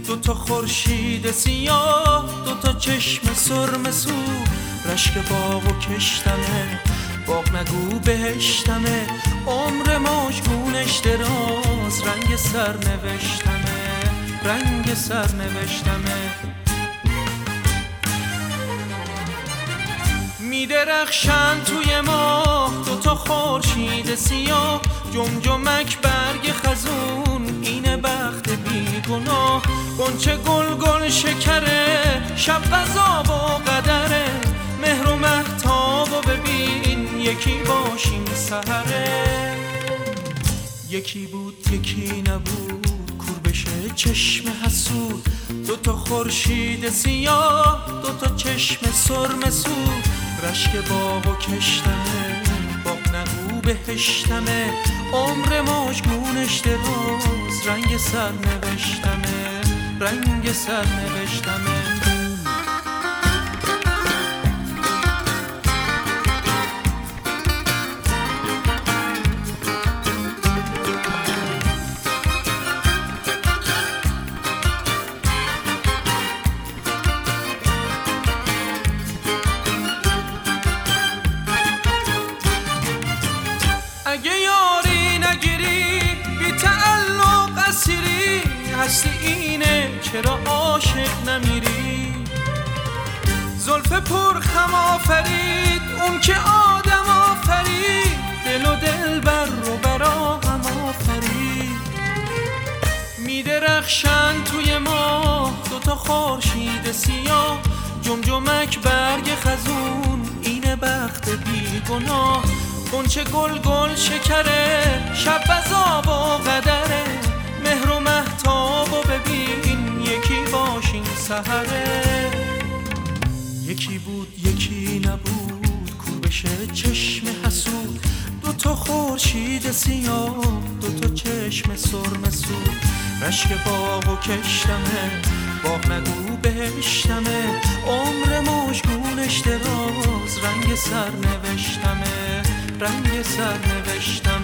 دوتا خورشید سیاه، دوتا چشم سرم سو، رشک باغ و کشتمه، باغ نگو بهشتمه، عمر ماژگونش دراز، رنگ سر نوشتمه، رنگ سر نوشتمه. میدرخشن توی ماه دوتا خورشید سیاه، جمجمک برگ خزون، اینه بخت بیگناه. غنچه گل گل شکره، شب غذا و قدره، مهر و مهتاب و ببین یکی باشیم سحره. یکی بود یکی نبود، کور بشه چشم حسود، دوتا خورشید سیاه، دوتا چشم سرم سود، رشک باغ و کشتمه، باغ نگو بهشتمه، عمر ماژگونش دراز، رنگ سر نوشتمه، رنگ سر نوشتمه. اگه یاری نگیری بی تعلق اسیری، هستی اینه چرا عاشق نمیری؟ زلف پر خم آفرید اون که آدم آفرید، دل و دل بر رو برا هم آفرید. میدرخشن توی ماه دوتا خورشید سیاه، جمجمک برگ خزون، اینه بخت بیگناه. غنچه گل گل شکره، شب غذا و قدره، مهر و مهتاب و ببین یکی باشیم سحره. یکی بود یکی نبود، کور بشه چشم حسود، دوتا خورشید سیاه، دوتا چشم سرم سود، رشک باغ و کشتمه، باغ نگو بهشتمه، عمر ماژگونش دراز، رنگ سر نوشتمه، رنگ سر نوشتم.